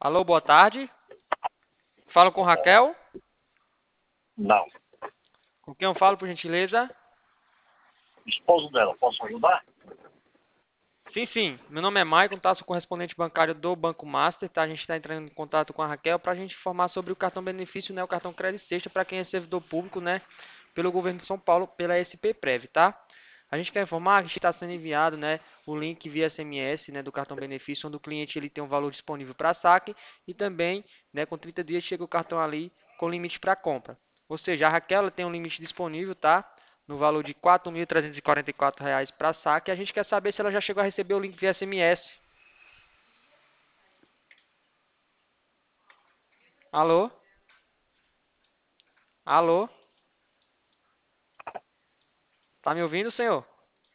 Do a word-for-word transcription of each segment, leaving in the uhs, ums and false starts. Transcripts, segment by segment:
Alô, boa tarde. Falo com Raquel. Não. Com quem eu falo, por gentileza? Esposo dela, posso ajudar? Sim, sim. Meu nome é Maicon, tá? Sou correspondente bancário do Banco Master, tá? A gente está entrando em contato com a Raquel para a gente informar sobre o cartão benefício, né? O cartão Crédito Sexta para quem é servidor público, né? Pelo governo de São Paulo, pela S P Prev, tá? A gente quer informar que está sendo enviado, né? O link via S M S, né? Do cartão benefício, onde o cliente ele tem um valor disponível para saque e também, né? Com trinta dias chega o cartão ali com limite para compra. Ou seja, a Raquel ela tem um limite disponível, tá? No valor de quatro mil trezentos e quarenta e quatro reais para saque. A gente quer saber se ela já chegou a receber o link via S M S. Alô? Alô? Tá me ouvindo, senhor?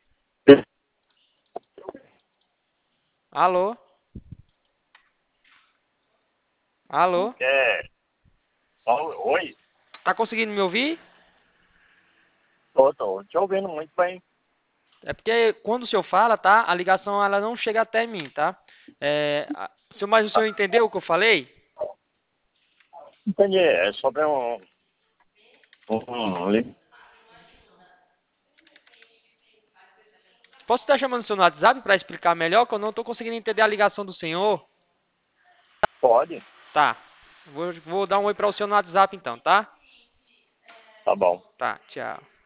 Alô? Alô? É. Oi? Tá conseguindo me ouvir? Tô, tô te ouvindo muito bem. É porque quando o senhor fala, tá? A ligação ela não chega até mim, tá? É, a- senhor- mas o senhor entendeu o que eu falei? Entendi. É sobre um. um, um li- Posso estar chamando o senhor no WhatsApp para explicar melhor, que eu não estou conseguindo entender a ligação do senhor? Pode? Tá. Vou, vou dar um oi para o senhor no WhatsApp então, tá? Tá bom. Tá, tchau.